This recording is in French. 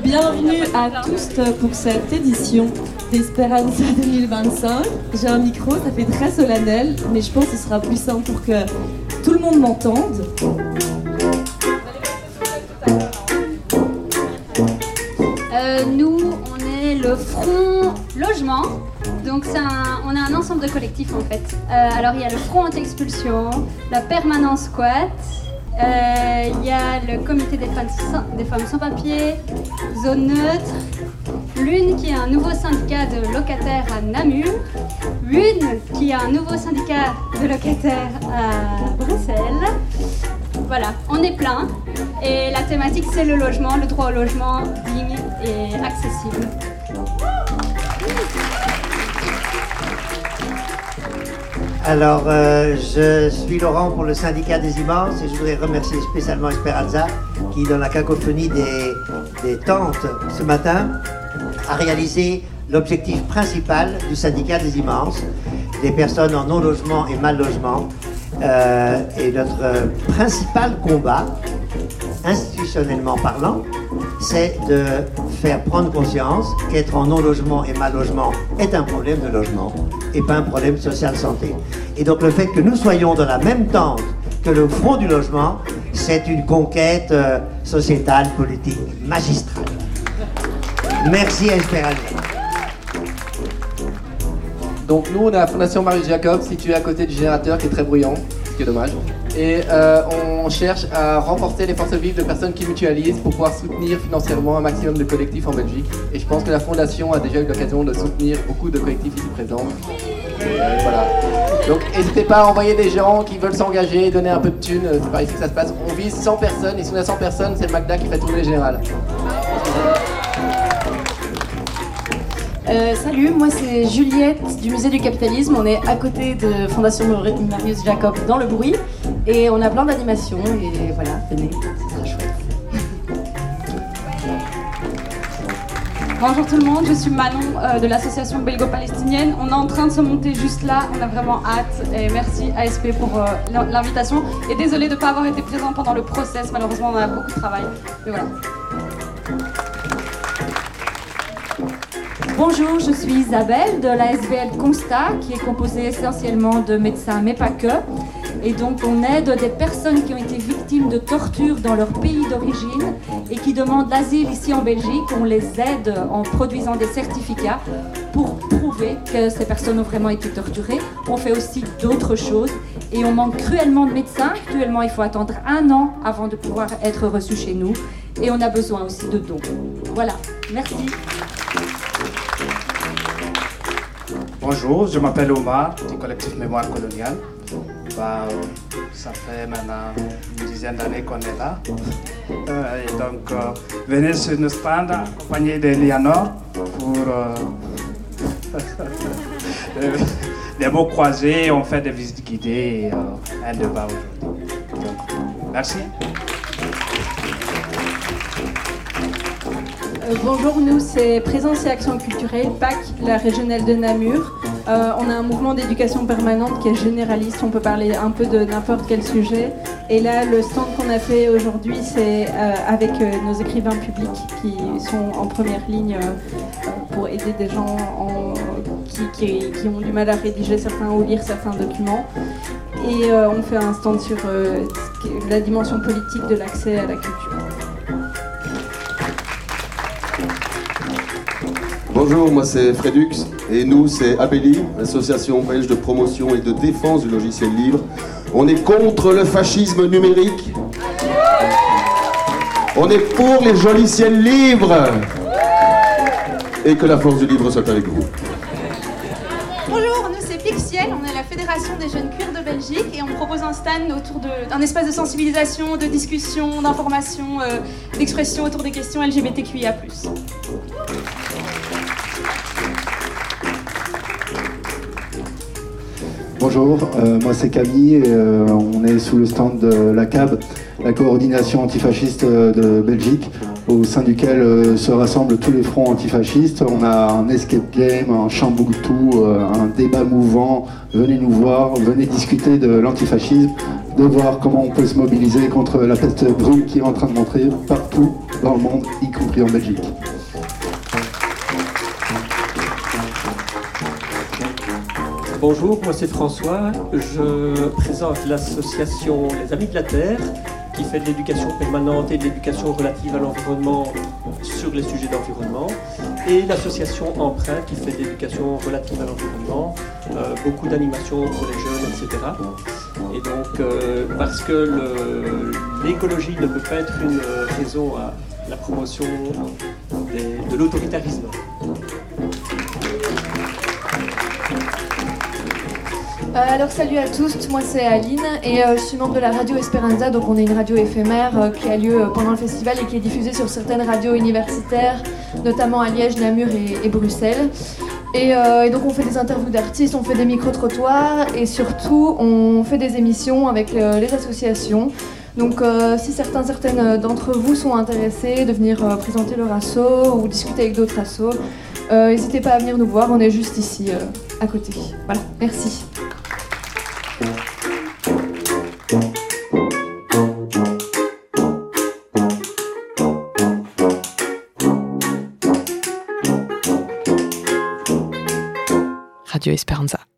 Bienvenue à tous pour cette édition d'Esperanza 2025. J'ai un micro, ça fait très solennel, mais je pense que ce sera plus simple pour que tout le monde m'entende. Nous, on est le Front Logement. Donc on a un ensemble de collectifs en fait. Alors il y a le Front Anti-Expulsion, la Permanence Squat, il y a le Comité des femmes sans papier, Zone Neutre, l'UNE qui est un nouveau syndicat de locataires à Namur, l'UNE qui est un nouveau syndicat de locataires à Bruxelles. Voilà, on est plein et la thématique c'est le logement, le droit au logement digne et accessible. Alors, je suis Laurent pour le syndicat des immenses et je voudrais remercier spécialement Esperanza qui, dans la cacophonie des tentes ce matin, a réalisé l'objectif principal du syndicat des immenses, des personnes en non-logement et mal-logement. Et notre principal combat, institutionnellement parlant, c'est de faire prendre conscience qu'être en non-logement et mal-logement est un problème de logement et pas un problème social santé. Et donc le fait que nous soyons dans la même tente que le Front du logement, c'est une conquête sociétale, politique, magistrale. Merci à Esperanza. Donc nous, on est à la Fondation Marius Jacob, située à côté du générateur qui est très bruyant, ce qui est dommage. Et on cherche à renforcer les forces vives de personnes qui mutualisent pour pouvoir soutenir financièrement un maximum de collectifs en Belgique. Et je pense que la Fondation a déjà eu l'occasion de soutenir beaucoup de collectifs ici présents. Voilà. Donc n'hésitez pas à envoyer des gens qui veulent s'engager, donner un peu de thunes, c'est par ici que ça se passe. On vise 100 personnes et si on a 100 personnes, c'est le Magda qui fait tourner le général. Salut, moi c'est Juliette du Musée du Capitalisme. On est à côté de Fondation Marius Jacob dans le bruit et on a plein d'animations et voilà, venez, c'est très chouette. Bonjour tout le monde, je suis Manon de l'association belgo-palestinienne. On est en train de se monter juste là, on a vraiment hâte et merci ASP pour l'invitation. Et désolé de ne pas avoir été présent pendant le process, malheureusement on a beaucoup de travail. Mais voilà. Bonjour, je suis Isabelle de la SVL Constat qui est composée essentiellement de médecins mais pas que. Et donc on aide des personnes qui ont été victimes de torture dans leur pays d'origine et qui demandent l'asile ici en Belgique. On les aide en produisant des certificats pour prouver que ces personnes ont vraiment été torturées. On fait aussi d'autres choses et on manque cruellement de médecins. Actuellement il faut attendre 1 an avant de pouvoir être reçu chez nous et on a besoin aussi de dons. Voilà, merci. Bonjour, je m'appelle Omar, du collectif Mémoire coloniale. Ça fait maintenant une dizaine d'années qu'on est là. Et donc, venez sur nos stands accompagné de Lianor pour des mots croisés. On fait des visites guidées et un débat aujourd'hui. Merci. Bonjour, nous c'est Présence et Action culturelle, PAC, la régionale de Namur. On a un mouvement d'éducation permanente qui est généraliste, on peut parler un peu de n'importe quel sujet. Et là, le stand qu'on a fait aujourd'hui, c'est avec nos écrivains publics qui sont en première ligne pour aider des gens qui ont du mal à rédiger certains ou lire certains documents. Et on fait un stand sur la dimension politique de l'accès à la culture. Bonjour, moi c'est Fredux et nous c'est Abeli, l'association belge de promotion et de défense du logiciel libre. On est contre le fascisme numérique. On est pour les logiciels libres. Et que la force du livre soit avec vous. Bonjour, nous c'est Pixiel, on est la Fédération des jeunes queers de Belgique et on propose un stand autour d'un espace de sensibilisation, de discussion, d'information, d'expression autour des questions LGBTQIA+. Bonjour, moi c'est Camille et on est sous le stand de la CAB la coordination antifasciste de Belgique, au sein duquel se rassemblent tous les fronts antifascistes. On a un escape game, un Chambouctou, un débat mouvant. Venez nous voir, venez discuter de l'antifascisme, de voir comment on peut se mobiliser contre la peste brune qui est en train de montrer partout dans le monde, y compris en Belgique. Bonjour, moi c'est François, je présente l'association Les Amis de la Terre qui fait de l'éducation permanente et de l'éducation relative à l'environnement sur les sujets d'environnement, et l'association Empreinte qui fait de l'éducation relative à l'environnement, beaucoup d'animations pour les jeunes, etc. Et donc parce que l'écologie ne peut pas être une raison à la promotion de l'autoritarisme. Alors salut à tous, moi c'est Aline et je suis membre de la radio Esperanza, donc on est une radio éphémère qui a lieu pendant le festival et qui est diffusée sur certaines radios universitaires, notamment à Liège, Namur et Bruxelles. Et donc on fait des interviews d'artistes, on fait des micro-trottoirs et surtout on fait des émissions avec les associations. Donc si certaines d'entre vous sont intéressés de venir présenter leur asso ou discuter avec d'autres assos, n'hésitez pas à venir nous voir, on est juste ici à côté. Voilà, merci. Radio Esperanza.